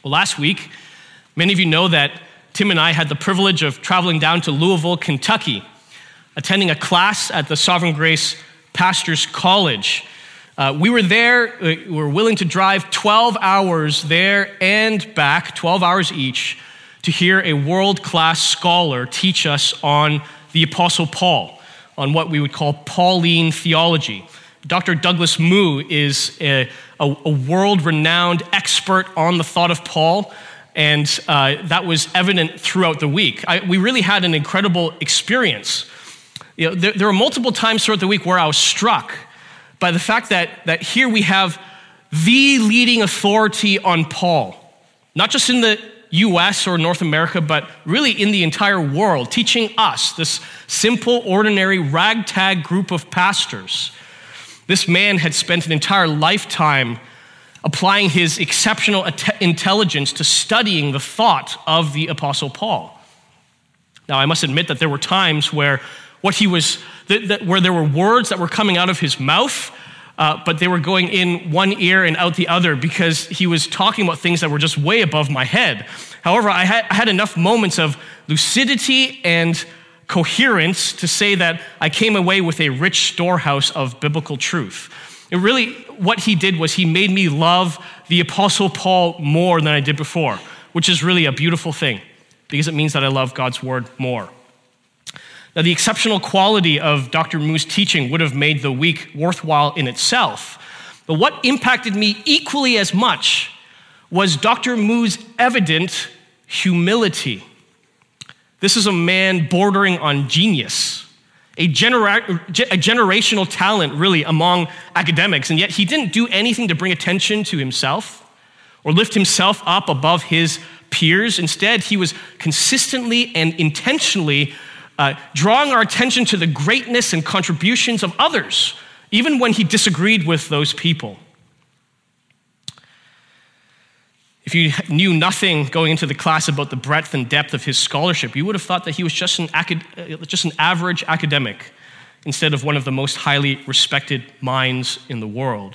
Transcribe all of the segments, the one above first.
Well, last week, many of you know that Tim and I had the privilege of traveling down to Louisville, Kentucky, attending a class at the Sovereign Grace Pastors College. We were there, we were willing to drive 12 hours there and back, 12 hours each, to hear a world-class scholar teach us on the Apostle Paul, on what we would call Pauline theology. Dr. Douglas Moo is a world-renowned expert on the thought of Paul, and that was evident throughout the week. We really had an incredible experience. There were multiple times throughout the week where I was struck by the fact that here we have the leading authority on Paul, not just in the U.S. or North America, but really in the entire world, teaching us, this simple, ordinary, ragtag group of pastors. This man had spent an entire lifetime applying his exceptional intelligence to studying the thought of the Apostle Paul. Now, I must admit that there were times where where there were words that were coming out of his mouth, but they were going in one ear and out the other because he was talking about things that were just way above my head. However, I had enough moments of lucidity and coherence to say that I came away with a rich storehouse of biblical truth. And really, what he did was he made me love the Apostle Paul more than I did before, which is really a beautiful thing because it means that I love God's word more. Now, the exceptional quality of Dr. Moo's teaching would have made the week worthwhile in itself. But what impacted me equally as much was Dr. Moo's evident humility. This is a man bordering on genius, a generational talent, really, among academics, and yet he didn't do anything to bring attention to himself or lift himself up above his peers. Instead, he was consistently and intentionally drawing our attention to the greatness and contributions of others, even when he disagreed with those people. If you knew nothing going into the class about the breadth and depth of his scholarship, you would have thought that he was just an average academic instead of one of the most highly respected minds in the world.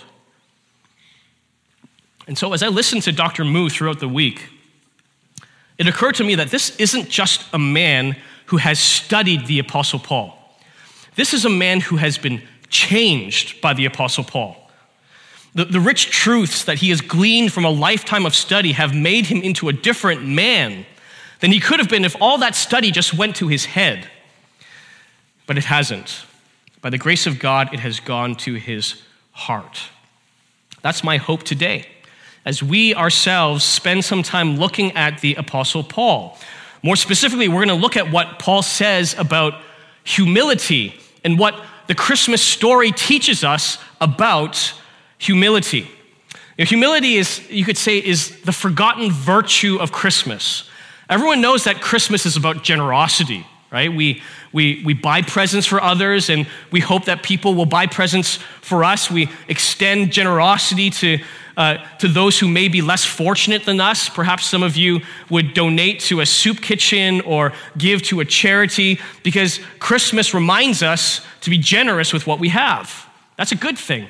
And so as I listened to Dr. Moo throughout the week, it occurred to me that this isn't just a man who has studied the Apostle Paul. This is a man who has been changed by the Apostle Paul. The rich truths that he has gleaned from a lifetime of study have made him into a different man than he could have been if all that study just went to his head. But it hasn't. By the grace of God, it has gone to his heart. That's my hope today, as we ourselves spend some time looking at the Apostle Paul. More specifically, we're going to look at what Paul says about humility and what the Christmas story teaches us about humility. Humility is, you could say, is the forgotten virtue of Christmas. Everyone knows that Christmas is about generosity, right? We buy presents for others, and we hope that people will buy presents for us. We extend generosity to those who may be less fortunate than us. Perhaps some of you would donate to a soup kitchen or give to a charity because Christmas reminds us to be generous with what we have. That's a good thing.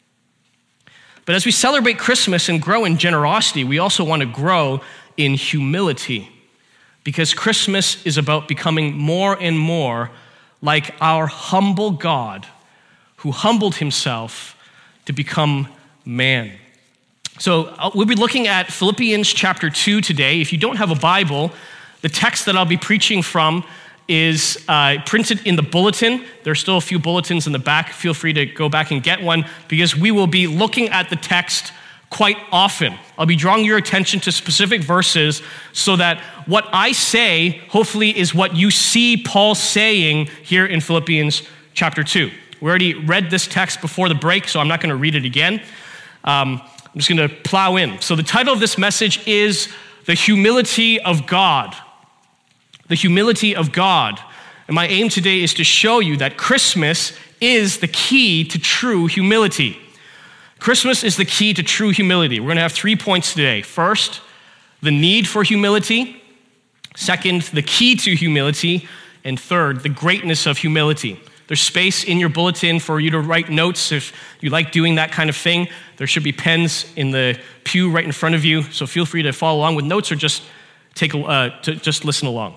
But as we celebrate Christmas and grow in generosity, we also want to grow in humility because Christmas is about becoming more and more like our humble God who humbled himself to become man. So we'll be looking at Philippians chapter 2 today. If you don't have a Bible, the text that I'll be preaching from is printed in the bulletin. There are still a few bulletins in the back. Feel free to go back and get one because we will be looking at the text quite often. I'll be drawing your attention to specific verses so that what I say, hopefully, is what you see Paul saying here in Philippians chapter 2. We already read this text before the break, so I'm not going to read it again. I'm just going to plow in. So the title of this message is The Humility of God. The humility of God. And my aim today is to show you that Christmas is the key to true humility. Christmas is the key to true humility. We're going to have 3 points today. First, the need for humility. Second, the key to humility. And third, the greatness of humility. There's space in your bulletin for you to write notes if you like doing that kind of thing. There should be pens in the pew right in front of you, so feel free to follow along with notes or just just listen along.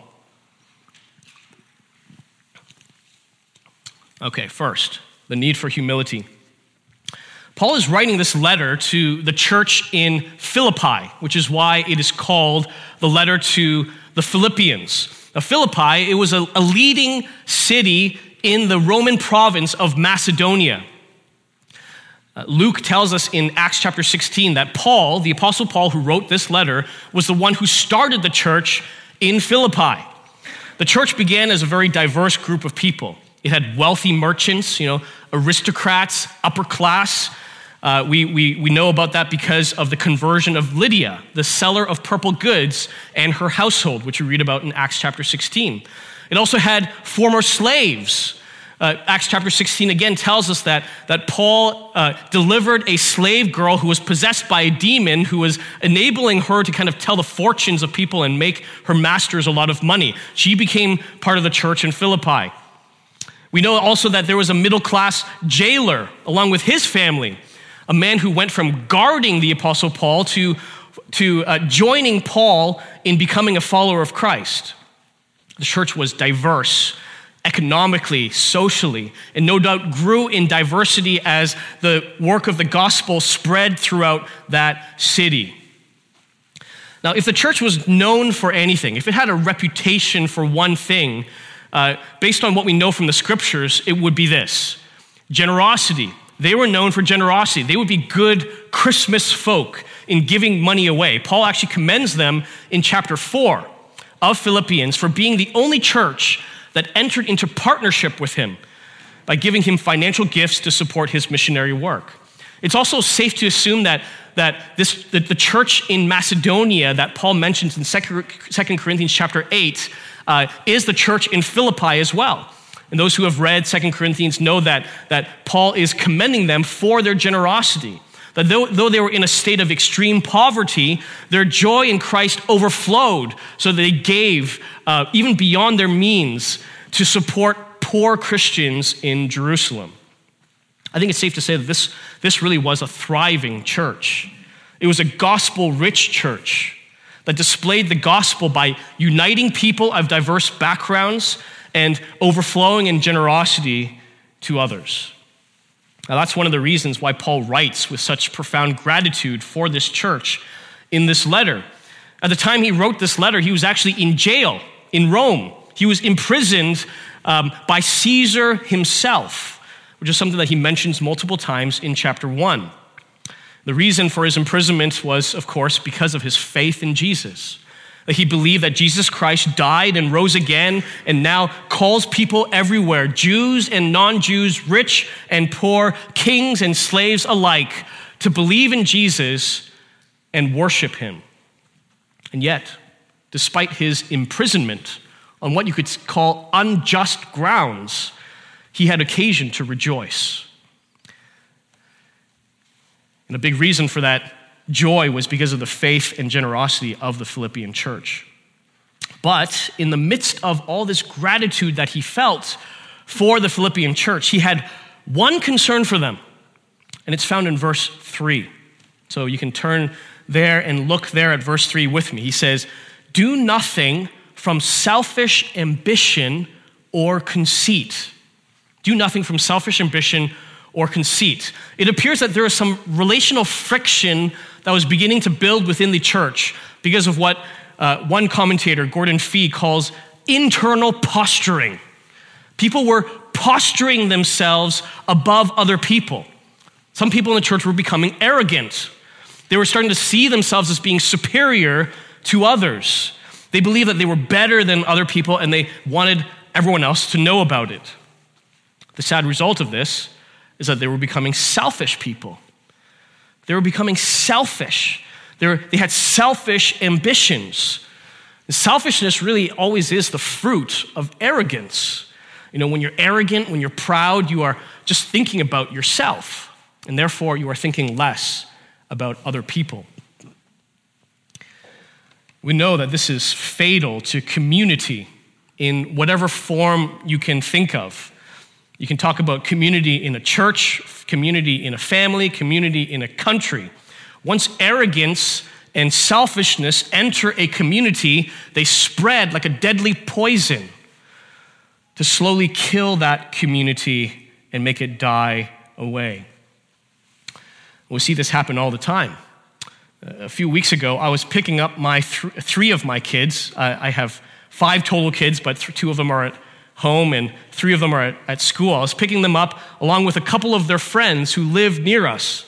Okay, first, the need for humility. Paul is writing this letter to the church in Philippi, which is why it is called the letter to the Philippians. Now, Philippi, it was a leading city in the Roman province of Macedonia. Luke tells us in Acts chapter 16 that Paul, the Apostle Paul who wrote this letter, was the one who started the church in Philippi. The church began as a very diverse group of people. It had wealthy merchants, aristocrats, upper class. We know about that because of the conversion of Lydia, the seller of purple goods, and her household, which we read about in Acts chapter 16. It also had former slaves. Acts chapter 16 again tells us that Paul delivered a slave girl who was possessed by a demon who was enabling her to kind of tell the fortunes of people and make her masters a lot of money. She became part of the church in Philippi. We know also that there was a middle-class jailer along with his family, a man who went from guarding the Apostle Paul to joining Paul in becoming a follower of Christ. The church was diverse economically, socially, and no doubt grew in diversity as the work of the gospel spread throughout that city. Now, if the church was known for anything, if it had a reputation for one thing, based on what we know from the scriptures, it would be this: generosity. They were known for generosity. They would be good Christmas folk in giving money away. Paul actually commends them in chapter 4 of Philippians for being the only church that entered into partnership with him by giving him financial gifts to support his missionary work. It's also safe to assume that the church in Macedonia that Paul mentions in 2 Corinthians chapter 8 is the church in Philippi as well. And those who have read 2 Corinthians know that Paul is commending them for their generosity. That though they were in a state of extreme poverty, their joy in Christ overflowed, so they gave even beyond their means to support poor Christians in Jerusalem. I think it's safe to say that this really was a thriving church. It was a gospel-rich church that displayed the gospel by uniting people of diverse backgrounds and overflowing in generosity to others. Now, that's one of the reasons why Paul writes with such profound gratitude for this church in this letter. At the time he wrote this letter, he was actually in jail in Rome. He was imprisoned by Caesar himself, which is something that he mentions multiple times in chapter 1. The reason for his imprisonment was, of course, because of his faith in Jesus. That he believed that Jesus Christ died and rose again and now calls people everywhere, Jews and non-Jews, rich and poor, kings and slaves alike, to believe in Jesus and worship him. And yet, despite his imprisonment on what you could call unjust grounds, he had occasion to rejoice. And a big reason for that joy was because of the faith and generosity of the Philippian church. But in the midst of all this gratitude that he felt for the Philippian church, he had one concern for them, and it's found in verse 3. So you can turn there and look there at verse 3 with me. He says, "Do nothing from selfish ambition or conceit." Do nothing from selfish ambition or conceit. It appears that there is some relational friction that was beginning to build within the church because of what one commentator, Gordon Fee, calls internal posturing. People were posturing themselves above other people. Some people in the church were becoming arrogant. They were starting to see themselves as being superior to others. They believed that they were better than other people and they wanted everyone else to know about it. The sad result of this is that they were becoming selfish people. They were becoming selfish. They had selfish ambitions. And selfishness really always is the fruit of arrogance. When you're arrogant, when you're proud, you are just thinking about yourself, and therefore you are thinking less about other people. We know that this is fatal to community in whatever form you can think of. You can talk about community in a church, community in a family, community in a country. Once arrogance and selfishness enter a community, they spread like a deadly poison to slowly kill that community and make it die away. We see this happen all the time. A few weeks ago, I was picking up my three of my kids. I have 5 total kids, but 2 of them are at home and 3 of them are at school. I was picking them up along with a couple of their friends who live near us.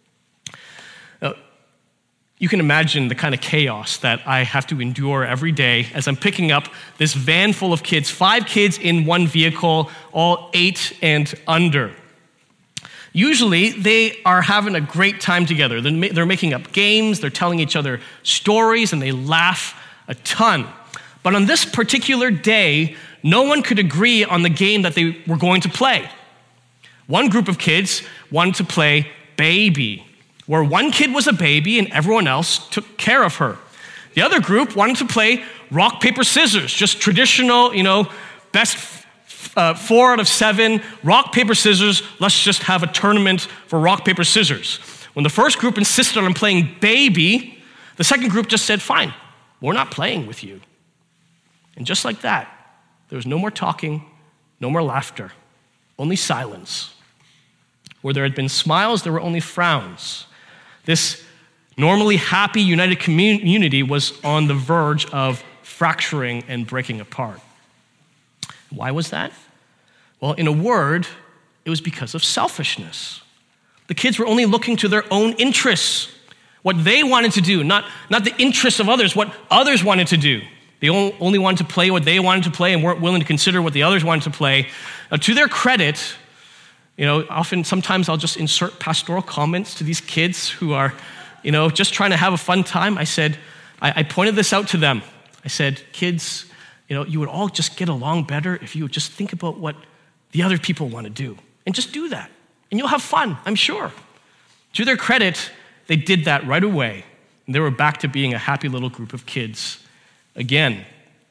You can imagine the kind of chaos that I have to endure every day as I'm picking up this van full of kids, 5 kids in one vehicle, all 8 and under. Usually, they are having a great time together. They're making up games, they're telling each other stories, and they laugh a ton. But on this particular day, no one could agree on the game that they were going to play. One group of kids wanted to play baby, where one kid was a baby and everyone else took care of her. The other group wanted to play rock, paper, scissors, just traditional, best 4 out of 7, rock, paper, scissors, let's just have a tournament for rock, paper, scissors. When the first group insisted on playing baby, the second group just said, fine, we're not playing with you. And just like that, there was no more talking, no more laughter, only silence. Where there had been smiles, there were only frowns. This normally happy, united community was on the verge of fracturing and breaking apart. Why was that? Well, in a word, it was because of selfishness. The kids were only looking to their own interests, what they wanted to do, not the interests of others, what others wanted to do. They only wanted to play what they wanted to play and weren't willing to consider what the others wanted to play. Now, to their credit, sometimes I'll just insert pastoral comments to these kids who are, just trying to have a fun time. I pointed this out to them. I said, kids, you would all just get along better if you would just think about what the other people want to do and just do that. And you'll have fun, I'm sure. To their credit, they did that right away. And they were back to being a happy little group of kids again.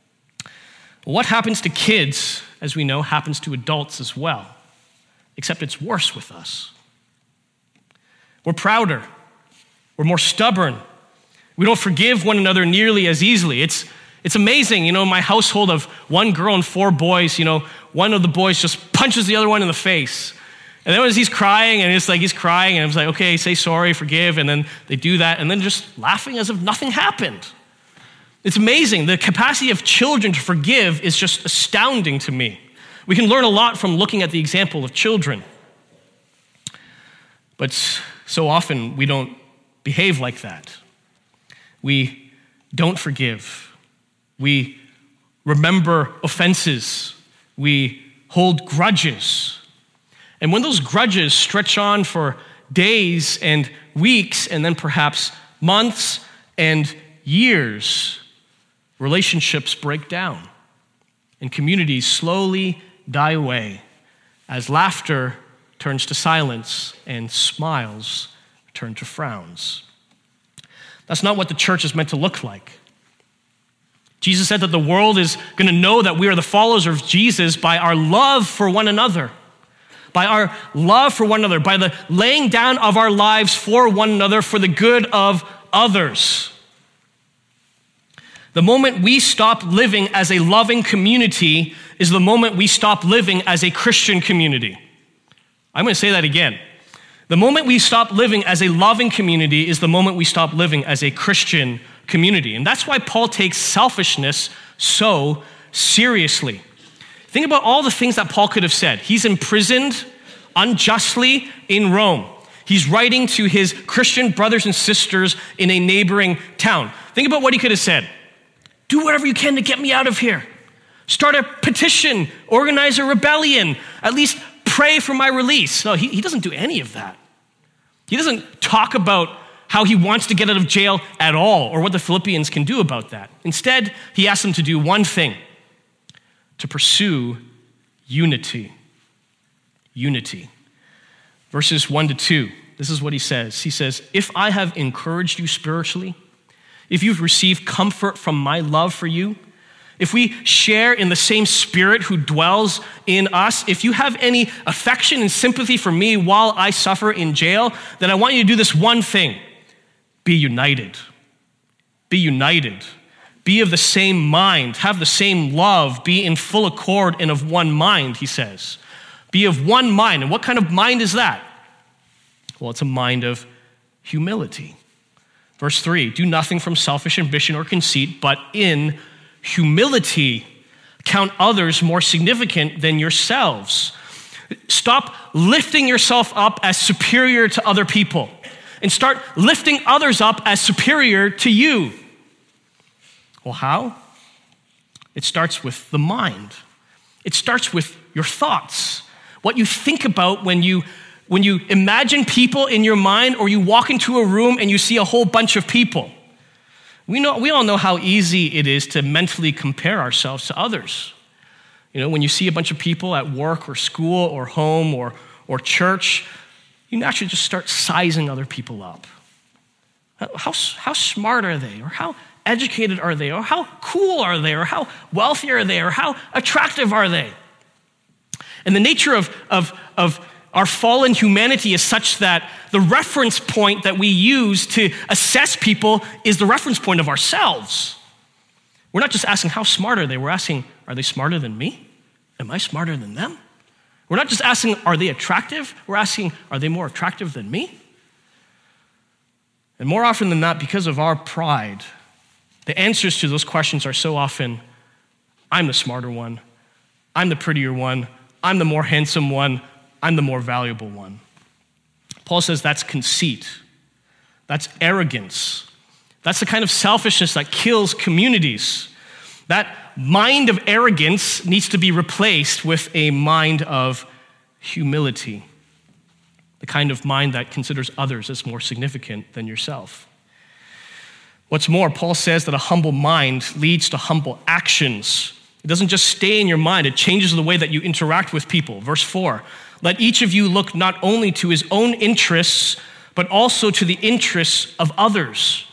What happens to kids, as we know, happens to adults as well, except it's worse with us. We're prouder. We're more stubborn. We don't forgive one another nearly as easily. It's amazing, in my household of 1 girl and 4 boys, one of the boys just punches the other one in the face. And then as he's crying, and it's like he's crying, and I was like, okay, say sorry, forgive, and then they do that, and then just laughing as if nothing happened. It's amazing. The capacity of children to forgive is just astounding to me. We can learn a lot from looking at the example of children. But so often we don't behave like that. We don't forgive. We remember offenses. We hold grudges. And when those grudges stretch on for days and weeks and then perhaps months and years, relationships break down and communities slowly die away as laughter turns to silence and smiles turn to frowns. That's not what the church is meant to look like. Jesus said that the world is going to know that we are the followers of Jesus by our love for one another, by our love for one another, by the laying down of our lives for one another for the good of others. The moment we stop living as a loving community is the moment we stop living as a Christian community. I'm going to say that again. The moment we stop living as a loving community is the moment we stop living as a Christian community. And that's why Paul takes selfishness so seriously. Think about all the things that Paul could have said. He's imprisoned unjustly in Rome. He's writing to his Christian brothers and sisters in a neighboring town. Think about what he could have said. Do whatever you can to get me out of here. Start a petition, organize a rebellion, at least pray for my release. No, he doesn't do any of that. He doesn't talk about how he wants to get out of jail at all or what the Philippians can do about that. Instead, he asks them to do one thing, to pursue unity. Unity. Verses 1-2, this is what he says. He says, if I have encouraged you spiritually, if you've received comfort from my love for you, if we share in the same Spirit who dwells in us, if you have any affection and sympathy for me while I suffer in jail, then I want you to do this one thing. Be united. Be united. Be of the same mind. Have the same love. Be in full accord and of one mind, he says. Be of one mind. And what kind of mind is that? Well, it's a mind of humility. Verse 3, do nothing from selfish ambition or conceit, but in humility count others more significant than yourselves. Stop lifting yourself up as superior to other people and start lifting others up as superior to you. Well, how? It starts with the mind. It starts with your thoughts. What you think about when you imagine people in your mind, or you walk into a room and you see a whole bunch of people. We all know how easy it is to mentally compare ourselves to others. When you see a bunch of people at work or school or home or church, you naturally just start sizing other people up. How smart are they? Or how educated are they? Or how cool are they? Or how wealthy are they? Or how attractive are they? And the nature of our fallen humanity is such that the reference point that we use to assess people is the reference point of ourselves. We're not just asking how smart are they, we're asking, are they smarter than me? Am I smarter than them? We're not just asking, are they attractive? We're asking, are they more attractive than me? And more often than not, because of our pride, the answers to those questions are so often, I'm the smarter one, I'm the prettier one, I'm the more handsome one, I'm the more valuable one. Paul says that's conceit. That's arrogance. That's the kind of selfishness that kills communities. That mind of arrogance needs to be replaced with a mind of humility. The kind of mind that considers others as more significant than yourself. What's more, Paul says that a humble mind leads to humble actions. It doesn't just stay in your mind, it changes the way that you interact with people. Verse 4, let each of you look not only to his own interests, but also to the interests of others.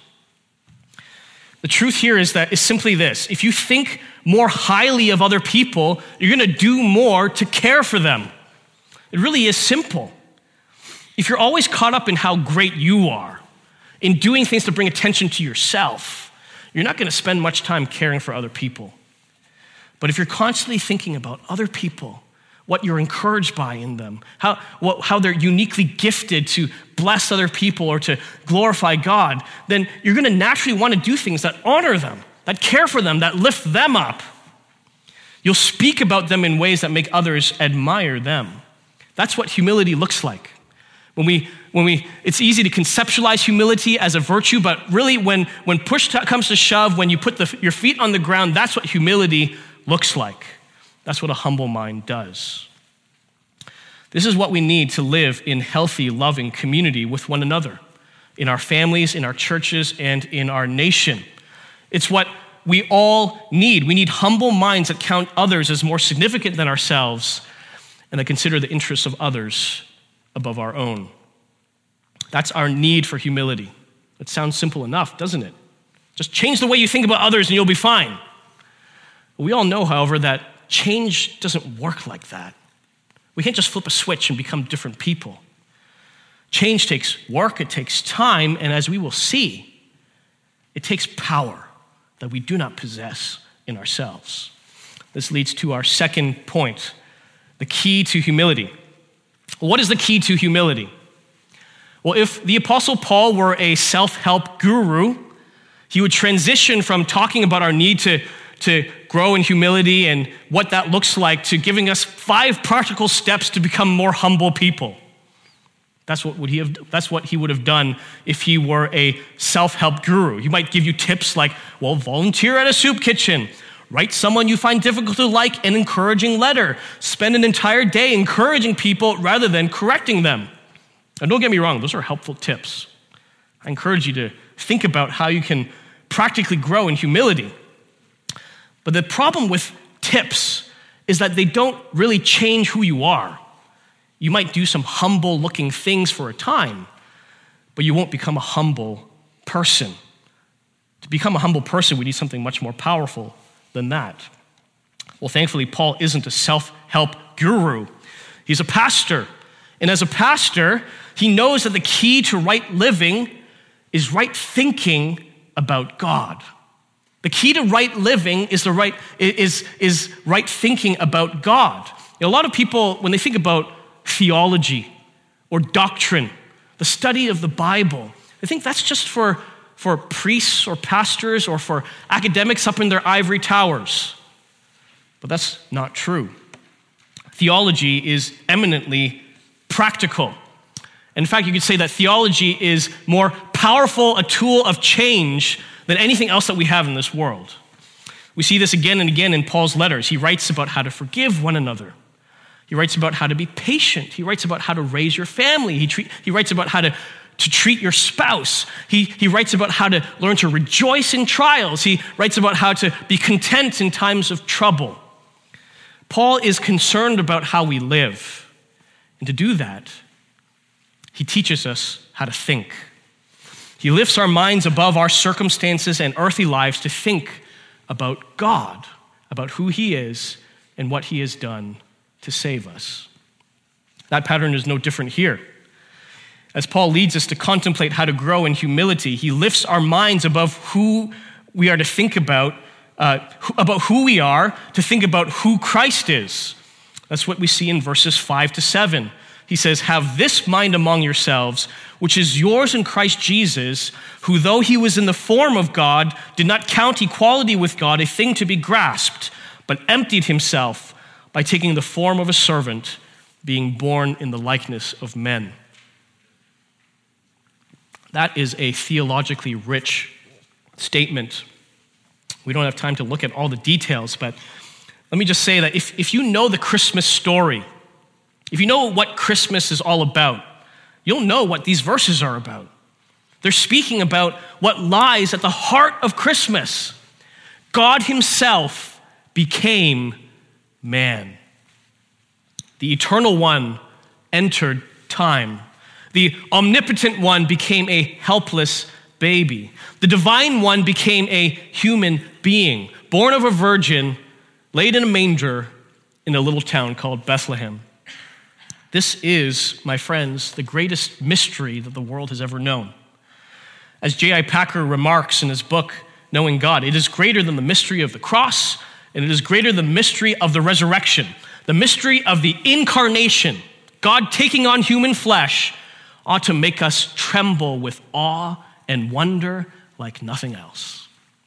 The truth here is simply this. If you think more highly of other people, you're going to do more to care for them. It really is simple. If you're always caught up in how great you are, in doing things to bring attention to yourself, you're not going to spend much time caring for other people. But if you're constantly thinking about other people, what you're encouraged by in them, how they're uniquely gifted to bless other people or to glorify God, then you're going to naturally want to do things that honor them, that care for them, that lift them up. You'll speak about them in ways that make others admire them. That's what humility looks like. It's easy to conceptualize humility as a virtue, but really when push comes to shove, when you put your feet on the ground, that's what humility looks like. That's what a humble mind does. This is what we need to live in healthy, loving community with one another, in our families, in our churches, and in our nation. It's what we all need. We need humble minds that count others as more significant than ourselves and that consider the interests of others above our own. That's our need for humility. It sounds simple enough, doesn't it? Just change the way you think about others and you'll be fine. We all know, however, that change doesn't work like that. We can't just flip a switch and become different people. Change takes work, it takes time, and as we will see, it takes power that we do not possess in ourselves. This leads to our second point, the key to humility. What is the key to humility? Well, if the Apostle Paul were a self-help guru, he would transition from talking about our need to grow in humility and what that looks like to giving us 5 practical steps to become more humble people. That's what he would have done if he were a self-help guru. He might give you tips like, well, volunteer at a soup kitchen, write someone you find difficult to like an encouraging letter, spend an entire day encouraging people rather than correcting them. Now, don't get me wrong, those are helpful tips. I encourage you to think about how you can practically grow in humility. But the problem with tips is that they don't really change who you are. You might do some humble-looking things for a time, but you won't become a humble person. To become a humble person, we need something much more powerful than that. Well, thankfully, Paul isn't a self-help guru. He's a pastor. And as a pastor, he knows that the key to right living is right thinking about God. The key to right living is right thinking about God. You know, a lot of people, when they think about theology or doctrine, the study of the Bible, they think that's just for priests or pastors or for academics up in their ivory towers. But that's not true. Theology is eminently practical. In fact, you could say that theology is more powerful a tool of change than anything else that we have in this world. We see this again and again in Paul's letters. He writes about how to forgive one another. He writes about how to be patient. He writes about how to raise your family. He writes about how to treat your spouse. He writes about how to learn to rejoice in trials. He writes about how to be content in times of trouble. Paul is concerned about how we live. And to do that, he teaches us how to think. He lifts our minds above our circumstances and earthly lives to think about God, about who he is and what he has done to save us. That pattern is no different here. As Paul leads us to contemplate how to grow in humility, he lifts our minds above who we are to think about who we are, to think about who Christ is. That's what we see in verses 5-7. He says, "Have this mind among yourselves, which is yours in Christ Jesus, who though he was in the form of God, did not count equality with God a thing to be grasped, but emptied himself by taking the form of a servant, being born in the likeness of men." That is a theologically rich statement. We don't have time to look at all the details, but let me just say that if you know the Christmas story, if you know what Christmas is all about, you'll know what these verses are about. They're speaking about what lies at the heart of Christmas. God himself became man. The eternal one entered time. The omnipotent one became a helpless baby. The divine one became a human being, born of a virgin, laid in a manger in a little town called Bethlehem. This is, my friends, the greatest mystery that the world has ever known. As J.I. Packer remarks in his book, Knowing God, it is greater than the mystery of the cross, and it is greater than the mystery of the resurrection, the mystery of the incarnation. God taking on human flesh ought to make us tremble with awe and wonder like nothing else.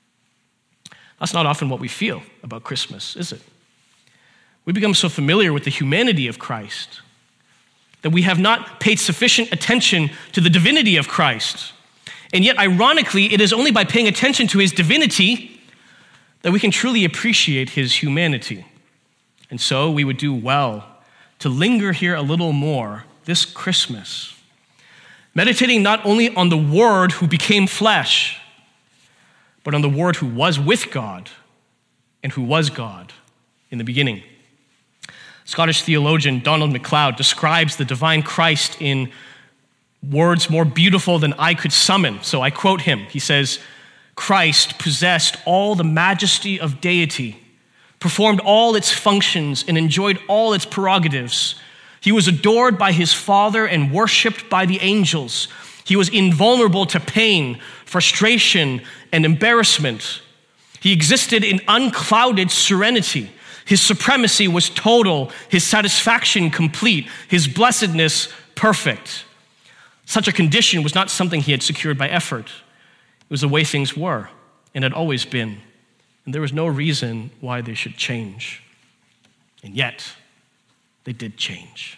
That's not often what we feel about Christmas, is it? We become so familiar with the humanity of Christ that we have not paid sufficient attention to the divinity of Christ. And yet, ironically, it is only by paying attention to his divinity that we can truly appreciate his humanity. And so we would do well to linger here a little more this Christmas, meditating not only on the Word who became flesh, but on the Word who was with God and who was God in the beginning. Scottish theologian Donald MacLeod describes the divine Christ in words more beautiful than I could summon. So I quote him. He says, "Christ possessed all the majesty of deity, performed all its functions, and enjoyed all its prerogatives. He was adored by his Father and worshiped by the angels. He was invulnerable to pain, frustration, and embarrassment. He existed in unclouded serenity. His supremacy was total, his satisfaction complete, his blessedness perfect." Such a condition was not something he had secured by effort. It was the way things were and had always been, and there was no reason why they should change. And yet, they did change.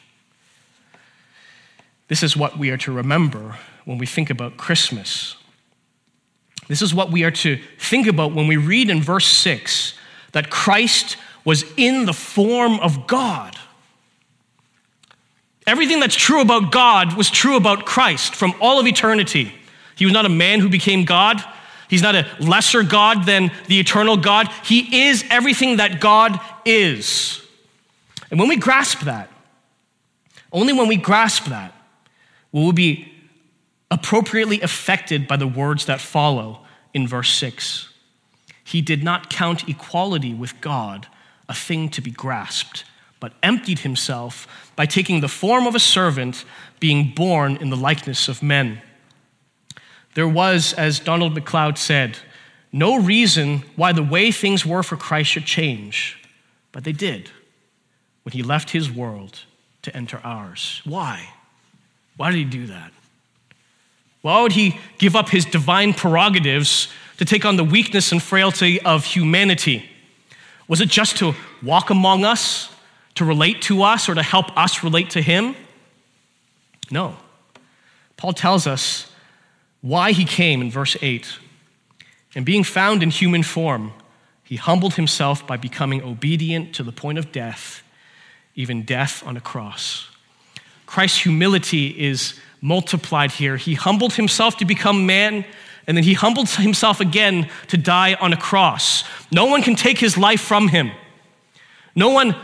This is what we are to remember when we think about Christmas. This is what we are to think about when we read in verse 6 that Christ was in the form of God. Everything that's true about God was true about Christ from all of eternity. He was not a man who became God. He's not a lesser God than the eternal God. He is everything that God is. And when we grasp that, only when we grasp that, will we be appropriately affected by the words that follow in verse 6. he did not count equality with God a thing to be grasped, but emptied himself by taking the form of a servant, being born in the likeness of men. There was, as Donald MacLeod said, no reason why the way things were for Christ should change, but they did when he left his world to enter ours. Why? Why did he do that? Why would he give up his divine prerogatives to take on the weakness and frailty of humanity? Was it just to walk among us, to relate to us, or to help us relate to him? No. Paul tells us why he came in verse 8. And being found in human form, he humbled himself by becoming obedient to the point of death, even death on a cross. Christ's humility is multiplied here. He humbled himself to become man, and then he humbled himself again to die on a cross. No one can take his life from him. No one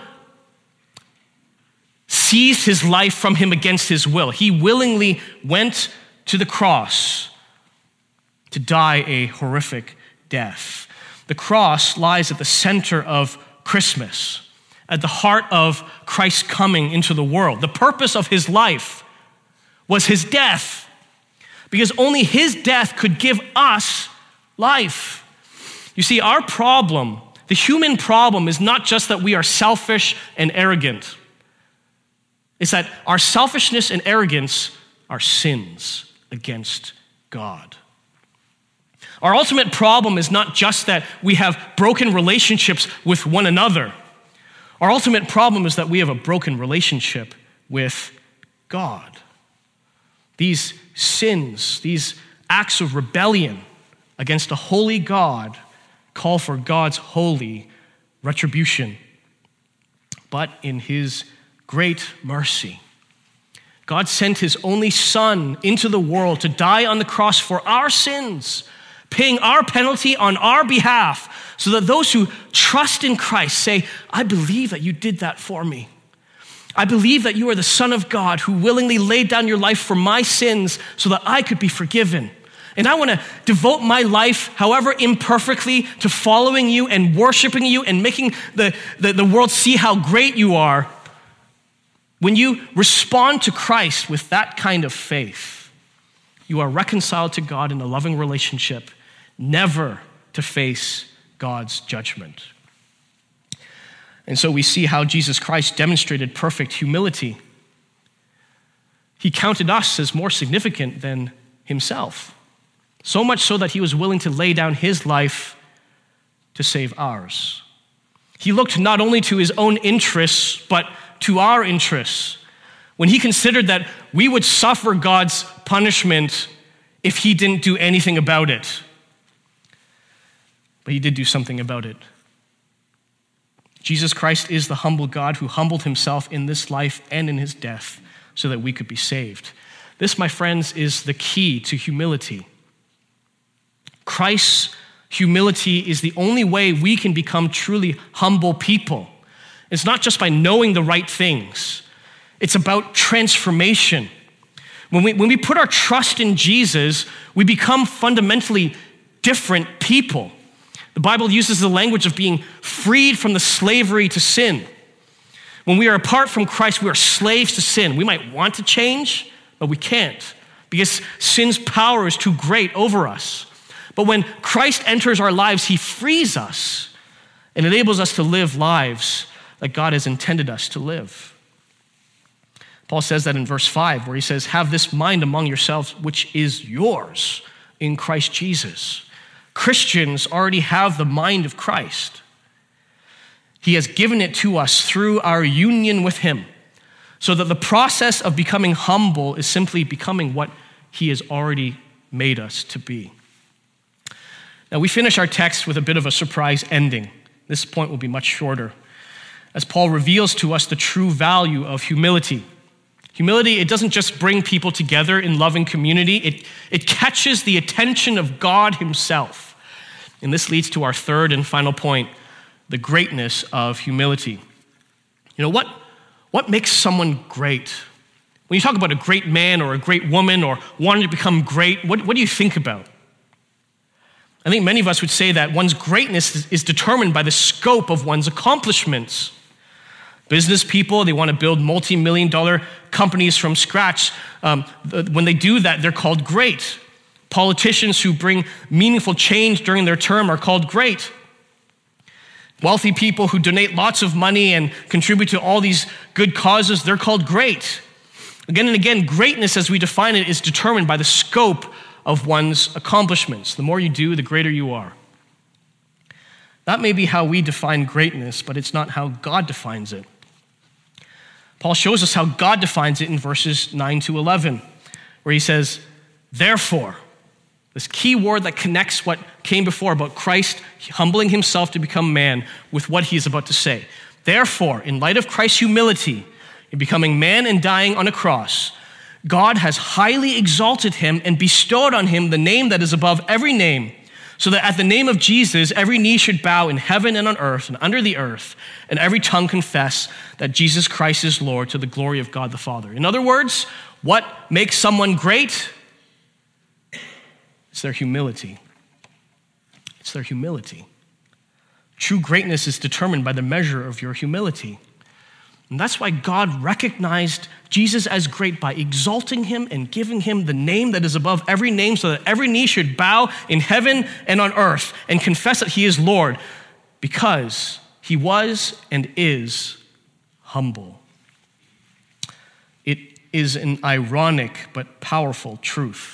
seized his life from him against his will. He willingly went to the cross to die a horrific death. The cross lies at the center of Christmas, at the heart of Christ's coming into the world. The purpose of his life was his death, because only his death could give us life. You see, our problem, the human problem, is not just that we are selfish and arrogant. It's that our selfishness and arrogance are sins against God. Our ultimate problem is not just that we have broken relationships with one another. Our ultimate problem is that we have a broken relationship with God. These sins, these acts of rebellion against a holy God call for God's holy retribution. But in his great mercy, God sent his only Son into the world to die on the cross for our sins, paying our penalty on our behalf, so that those who trust in Christ say, I believe that you did that for me. I believe that you are the Son of God who willingly laid down your life for my sins so that I could be forgiven. And I want to devote my life, however imperfectly, to following you and worshiping you and making the world see how great you are. When you respond to Christ with that kind of faith, you are reconciled to God in a loving relationship, never to face God's judgment. And so we see how Jesus Christ demonstrated perfect humility. He counted us as more significant than himself, so much so that he was willing to lay down his life to save ours. He looked not only to his own interests, but to our interests, when he considered that we would suffer God's punishment if he didn't do anything about it. But he did do something about it. Jesus Christ is the humble God who humbled himself in this life and in his death so that we could be saved. This, my friends, is the key to humility. Christ's humility is the only way we can become truly humble people. It's not just by knowing the right things. It's about transformation. When we put our trust in Jesus, we become fundamentally different people. The Bible uses the language of being freed from the slavery to sin. When we are apart from Christ, we are slaves to sin. We might want to change, but we can't, because sin's power is too great over us. But when Christ enters our lives, he frees us and enables us to live lives that God has intended us to live. Paul says that in verse 5, where he says, have this mind among yourselves, which is yours in Christ Jesus. Christians already have the mind of Christ. He has given it to us through our union with him, so that the process of becoming humble is simply becoming what he has already made us to be. Now, we finish our text with a bit of a surprise ending. This point will be much shorter, as Paul reveals to us the true value of humility. Humility, it doesn't just bring people together in loving community, it catches the attention of God himself. And this leads to our third and final point, the greatness of humility. You know, what makes someone great? When you talk about a great man or a great woman or wanting to become great, what do you think about? I think many of us would say that one's greatness is determined by the scope of one's accomplishments. Business people, they want to build multi-million-dollar companies from scratch. When they do that, they're called great. Politicians who bring meaningful change during their term are called great. Wealthy people who donate lots of money and contribute to all these good causes, they're called great. Again and again, greatness as we define it is determined by the scope of one's accomplishments. The more you do, the greater you are. That may be how we define greatness, but it's not how God defines it. Paul shows us how God defines it in verses 9 to 11, where he says, therefore, this key word that connects what came before about Christ humbling himself to become man with what he is about to say. Therefore, in light of Christ's humility in becoming man and dying on a cross, God has highly exalted him and bestowed on him the name that is above every name, so that at the name of Jesus, every knee should bow in heaven and on earth and under the earth, and every tongue confess that Jesus Christ is Lord, to the glory of God the Father. In other words, what makes someone great? It's their humility. It's their humility. True greatness is determined by the measure of your humility. And that's why God recognized Jesus as great by exalting him and giving him the name that is above every name, so that every knee should bow in heaven and on earth and confess that he is Lord, because he was and is humble. It is an ironic but powerful truth.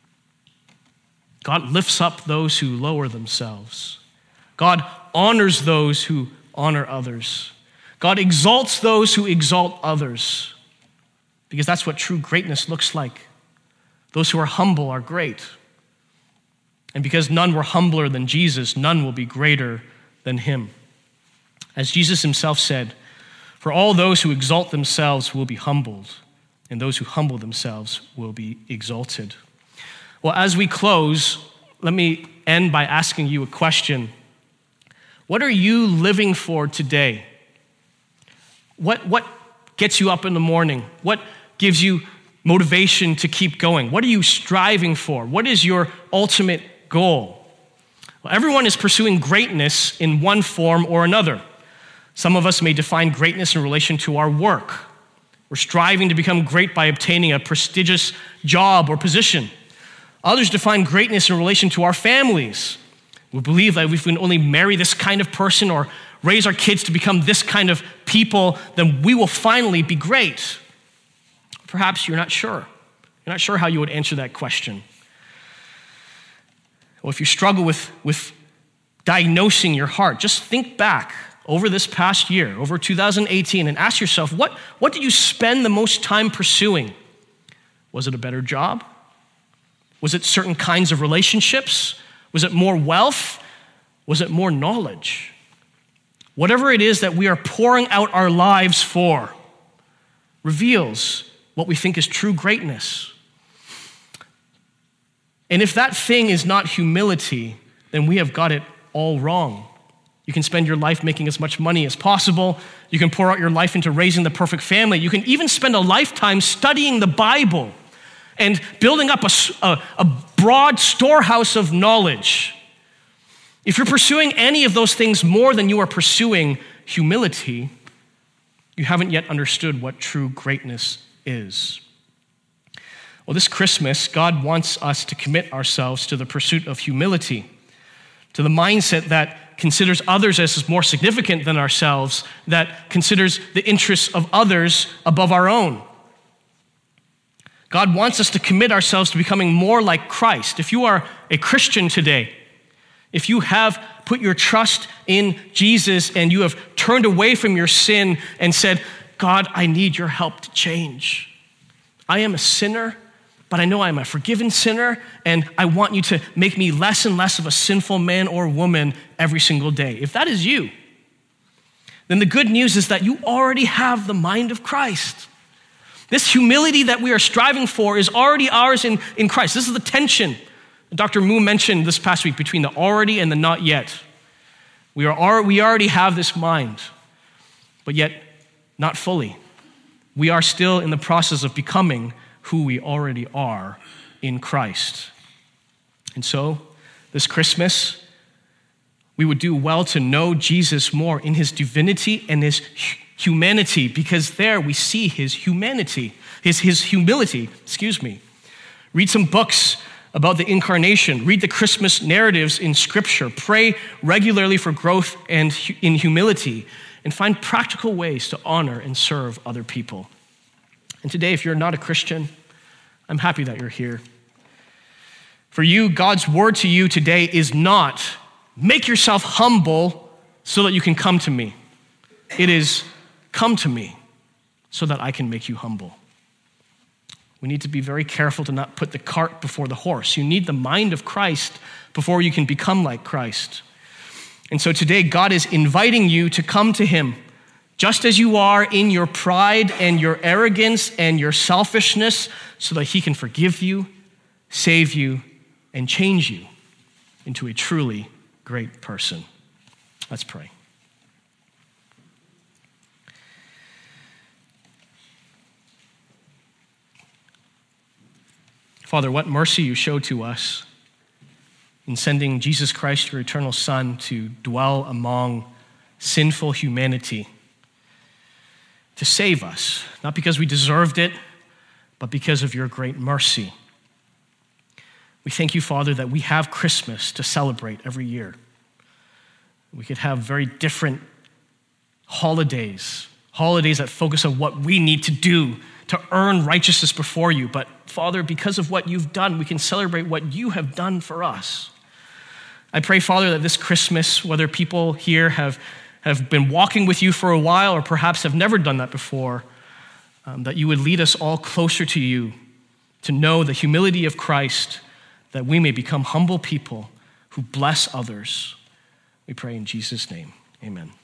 God lifts up those who lower themselves. God honors those who honor others. God exalts those who exalt others, because that's what true greatness looks like. Those who are humble are great. And because none were humbler than Jesus, none will be greater than him. As Jesus himself said, for all those who exalt themselves will be humbled, and those who humble themselves will be exalted. Well, as we close, let me end by asking you a question. What are you living for today? What gets you up in the morning? What gives you motivation to keep going? What are you striving for? What is your ultimate goal? Well, everyone is pursuing greatness in one form or another. Some of us may define greatness in relation to our work. We're striving to become great by obtaining a prestigious job or position. Others define greatness in relation to our families. We believe that if we can only marry this kind of person or raise our kids to become this kind of people, then we will finally be great. Perhaps you're not sure. You're not sure how you would answer that question. Well, if you struggle with diagnosing your heart, just think back over this past year, over 2018, and ask yourself, what did you spend the most time pursuing? Was it a better job? Was it certain kinds of relationships? Was it more wealth? Was it more knowledge? Whatever it is that we are pouring out our lives for reveals what we think is true greatness. And if that thing is not humility, then we have got it all wrong. You can spend your life making as much money as possible. You can pour out your life into raising the perfect family. You can even spend a lifetime studying the Bible and building up a broad storehouse of knowledge. If you're pursuing any of those things more than you are pursuing humility, you haven't yet understood what true greatness is. Well, this Christmas, God wants us to commit ourselves to the pursuit of humility, to the mindset that considers others as more significant than ourselves, that considers the interests of others above our own. God wants us to commit ourselves to becoming more like Christ. If you are a Christian today, if you have put your trust in Jesus and you have turned away from your sin and said, God, I need your help to change. I am a sinner, but I know I am a forgiven sinner, and I want you to make me less and less of a sinful man or woman every single day. If that is you, then the good news is that you already have the mind of Christ. This humility that we are striving for is already ours in Christ. This is the tension Dr. Moo mentioned this past week between the already and the not yet. We already have this mind, but yet not fully. We are still in the process of becoming who we already are in Christ. And so, this Christmas, we would do well to know Jesus more in his divinity and his humanity, because there we see his humanity, his humility, Read some books about the incarnation. Read the Christmas narratives in Scripture. Pray regularly for growth and in humility, and find practical ways to honor and serve other people. And today, if you're not a Christian, I'm happy that you're here. For you, God's word to you today is not, make yourself humble so that you can come to me. It is, come to me so that I can make you humble. We need to be very careful to not put the cart before the horse. You need the mind of Christ before you can become like Christ. And so today, God is inviting you to come to him just as you are in your pride and your arrogance and your selfishness, so that he can forgive you, save you, and change you into a truly great person. Let's pray. Father, what mercy you show to us in sending Jesus Christ, your eternal Son, to dwell among sinful humanity, to save us, not because we deserved it, but because of your great mercy. We thank you, Father, that we have Christmas to celebrate every year. We could have very different holidays that focus on what we need to do to earn righteousness before you. But Father, because of what you've done, we can celebrate what you have done for us. I pray, Father, that this Christmas, whether people here have been walking with you for a while or perhaps have never done that before, that you would lead us all closer to you, to know the humility of Christ, that we may become humble people who bless others. We pray in Jesus' name, amen.